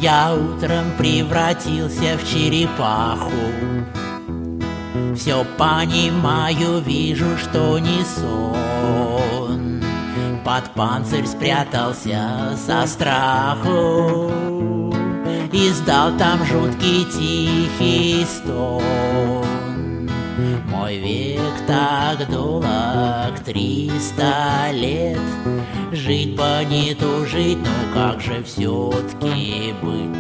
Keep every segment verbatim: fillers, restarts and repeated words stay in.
Я утром превратился в черепаху. Все понимаю, вижу, что не сон. Под панцирь спрятался со страху, издал там жуткий тихий стон. Мой век так долг, триста лет. Жить бы не тужить, но как же все-таки быть?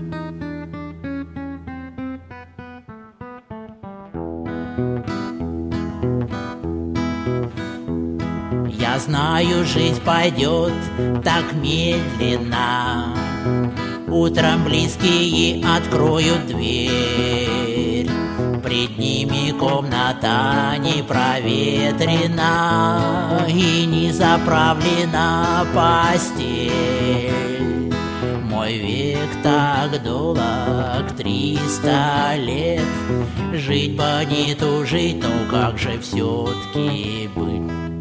Я знаю, жизнь пойдет так медленно. Утром близкие откроют дверь. Пред ними комната не проветрена и не заправлена постель. Мой век так долг, триста лет. Жить бы не тужить, но как же все-таки быть?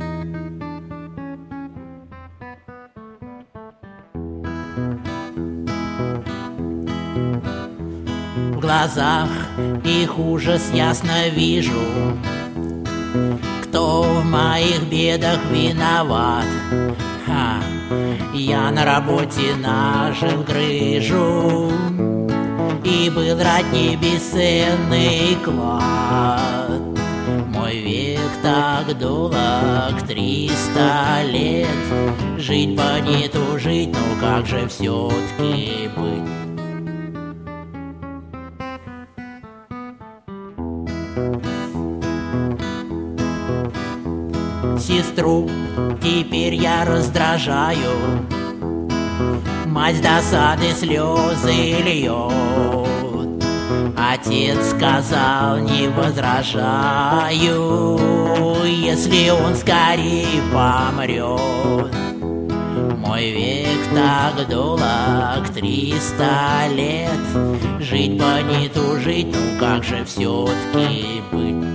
В глазах их ужас ясно вижу. Кто в моих бедах виноват? Ха, я на работе нажил грыжу, и был родни бесценный клад. Мой век так долг, триста лет. Жить бы не тужить, но как же все-таки быть? Сестру теперь я раздражаю, мать с досады слезы льет. Отец сказал, не возражаю, если он скорее помрет. Мой век так долг, триста лет. Жить бы не тужить, ну как же все-таки быть?